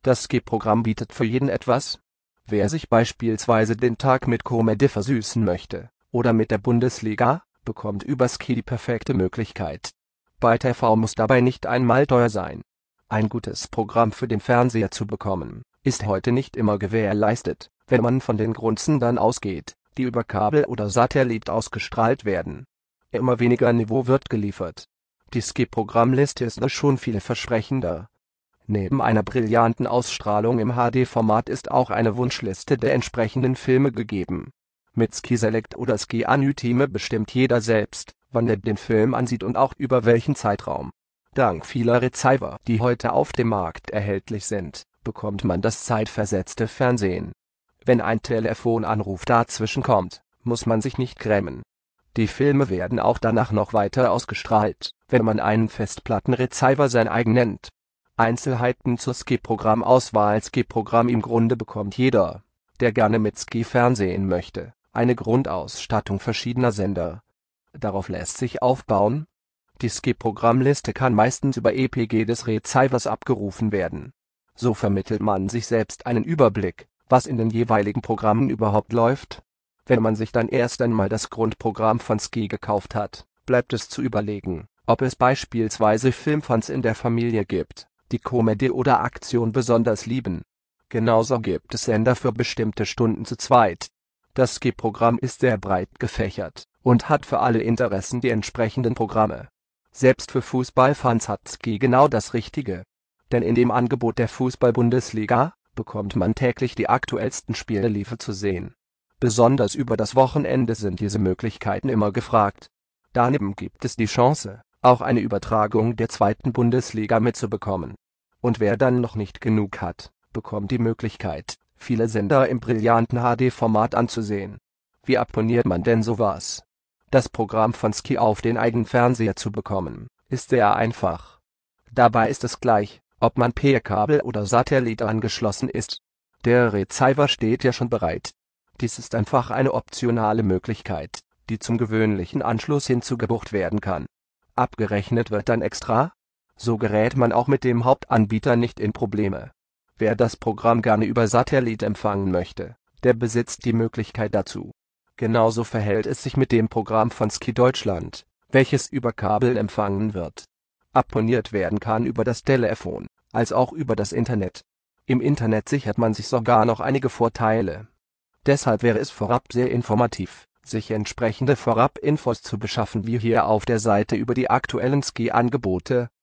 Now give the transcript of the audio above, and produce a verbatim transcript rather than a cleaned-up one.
Das Ski-Programm bietet für jeden etwas. Wer sich beispielsweise den Tag mit Comedy versüßen möchte, oder mit der Bundesliga, bekommt über Ski die perfekte Möglichkeit. Bei T V muss dabei nicht einmal teuer sein. Ein gutes Programm für den Fernseher zu bekommen, ist heute nicht immer gewährleistet, wenn man von den Grundsendern ausgeht, die über Kabel oder Satellit ausgestrahlt werden. Immer weniger Niveau wird geliefert. Die Ski-Programmliste ist schon vielversprechender. Neben einer brillanten Ausstrahlung im H D-Format ist auch eine Wunschliste der entsprechenden Filme gegeben. Mit Ski Select oder Ski Anutime bestimmt jeder selbst, wann er den Film ansieht und auch über welchen Zeitraum. Dank vieler Receiver, die heute auf dem Markt erhältlich sind, bekommt man das zeitversetzte Fernsehen. Wenn ein Telefonanruf dazwischen kommt, muss man sich nicht grämen. Die Filme werden auch danach noch weiter ausgestrahlt, wenn man einen Festplattenreceiver sein eigen nennt. Einzelheiten zur Ski-Programmauswahl. Ski-Programm im Grunde bekommt jeder, der gerne mit Ski fernsehen möchte, eine Grundausstattung verschiedener Sender. Darauf lässt sich aufbauen. Die Ski-Programmliste kann meistens über E P G des Receivers abgerufen werden. So vermittelt man sich selbst einen Überblick, was in den jeweiligen Programmen überhaupt läuft. Wenn man sich dann erst einmal das Grundprogramm von Ski gekauft hat, bleibt es zu überlegen, ob es beispielsweise Filmfans in der Familie gibt, die Comedy oder Aktion besonders lieben. Genauso gibt es Sender für bestimmte Stunden zu zweit. Das Ski-Programm ist sehr breit gefächert und hat für alle Interessen die entsprechenden Programme. Selbst für Fußballfans hat Ski genau das Richtige. Denn in dem Angebot der Fußball-Bundesliga bekommt man täglich die aktuellsten Spiele live zu sehen. Besonders über das Wochenende sind diese Möglichkeiten immer gefragt. Daneben gibt es die Chance, auch eine Übertragung der zweiten Bundesliga mitzubekommen. Und wer dann noch nicht genug hat, bekommt die Möglichkeit, viele Sender im brillanten H D-Format anzusehen. Wie abonniert man denn sowas? Das Programm von Ski auf den eigenen Fernseher zu bekommen, ist sehr einfach. Dabei ist es gleich, ob man per Kabel oder Satellit angeschlossen ist. Der Receiver steht ja schon bereit. Dies ist einfach eine optionale Möglichkeit, die zum gewöhnlichen Anschluss hinzugebucht werden kann. Abgerechnet wird dann extra. So gerät man auch mit dem Hauptanbieter nicht in Probleme. Wer das Programm gerne über Satellit empfangen möchte, der besitzt die Möglichkeit dazu. Genauso verhält es sich mit dem Programm von Ski Deutschland, welches über Kabel empfangen wird. Abonniert werden kann über das Telefon, als auch über das Internet. Im Internet sichert man sich sogar noch einige Vorteile. Deshalb wäre es vorab sehr informativ, sich entsprechende Vorab-Infos zu beschaffen wie hier auf der Seite über die aktuellen Ski-Angebote.